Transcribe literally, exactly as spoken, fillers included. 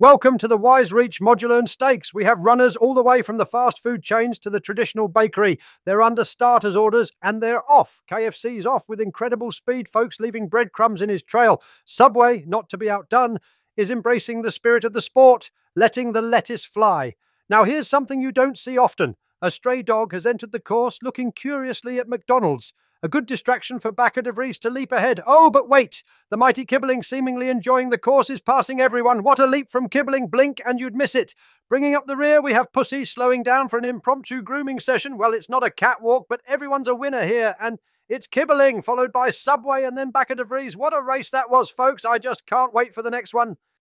Welcome to the Wise Reach Modular and Stakes. We have runners all the way from the fast food chains to the traditional bakery. They're under starters orders and they're off. K F C's off with incredible speed, folks, leaving breadcrumbs in his trail. Subway, not to be outdone, is embracing the spirit of the sport, letting the lettuce fly. Now here's something you don't see often. A stray dog has entered the course looking curiously at McDonald's. A good distraction for Bakker de Vries to leap ahead. Oh, but wait! The mighty Kibbeling, seemingly enjoying the course, is passing everyone. What a leap from Kibbeling! Blink and you'd miss it. Bringing up the rear, we have Pussy slowing down for an impromptu grooming session. Well, it's not a catwalk, but everyone's a winner here. And it's Kibbeling, followed by Subway and then Bakker de Vries. What a race that was, folks. I just can't wait for the next one.